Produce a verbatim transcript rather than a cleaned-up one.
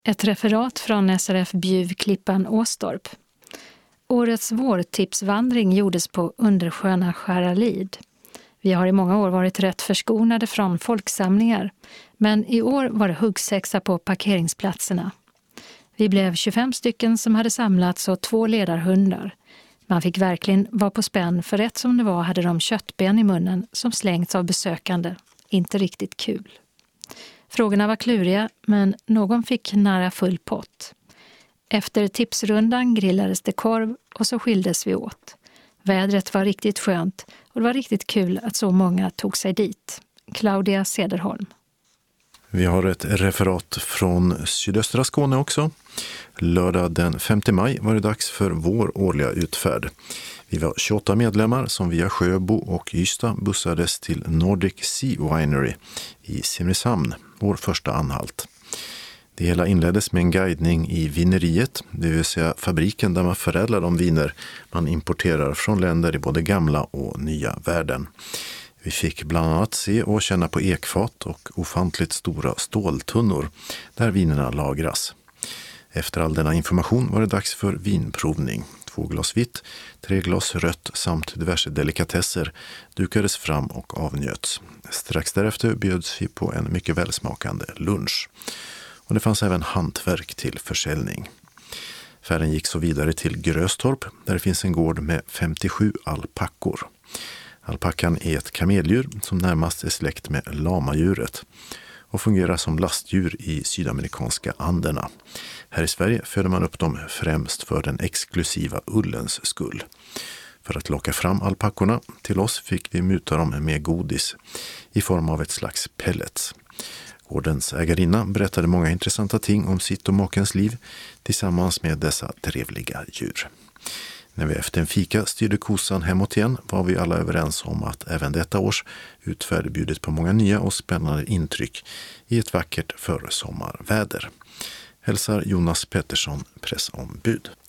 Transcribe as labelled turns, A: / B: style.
A: Ett referat från S R F Bjuv-Klippan Åstorp. Årets vårtipsvandring gjordes på Undersköna Skäralid. Vi har i många år varit rätt förskonade från folksamlingar, men i år var det huggsexa på parkeringsplatserna. Vi blev tjugofem stycken som hade samlats och två ledarhundar. Man fick verkligen vara på spänn, för rätt som det var hade de köttben i munnen som slängts av besökande. Inte riktigt kul. Frågorna var kluriga, men någon fick nära full pott. Efter tipsrundan grillades det korv och så skildes vi åt. Vädret var riktigt skönt och det var riktigt kul att så många tog sig dit. Claudia Cederholm.
B: Vi har ett referat från sydöstra Skåne också. Lördag den femte maj var det dags för vår årliga utfärd. Vi var tjugoåtta medlemmar som via Sjöbo och Ystad bussades till Nordic Sea Winery i Simrishamn, vår första anhalt. Det hela inleddes med en guidning i vineriet, det vill säga fabriken där man förädlar de viner man importerar från länder i både gamla och nya världen. Vi fick bland annat se och känna på ekfat och ofantligt stora ståltunnor där vinerna lagras. Efter all denna information var det dags för vinprovning. Två glas vitt, tre glas rött samt diverse delikatesser dukades fram och avnjöts. Strax därefter bjöds vi på en mycket välsmakande lunch. Och det fanns även hantverk till försäljning. Färden gick så vidare till Gröstorp där det finns en gård med femtiosju alpackor. Alpackan är ett kameldjur som närmast är släkt med lamadjuret och fungerar som lastdjur i sydamerikanska Anderna. Här i Sverige föder man upp dem främst för den exklusiva ullens skull. För att locka fram alpackorna till oss fick vi muta dem med godis i form av ett slags pellets. Gårdens ägarinna berättade många intressanta ting om sitt och makens liv tillsammans med dessa trevliga djur. När vi efter en fika styrde kosan hemåt igen var vi alla överens om att även detta års utfärd bjudit på många nya och spännande intryck i ett vackert försommarväder. Hälsar Jonas Pettersson, pressombud.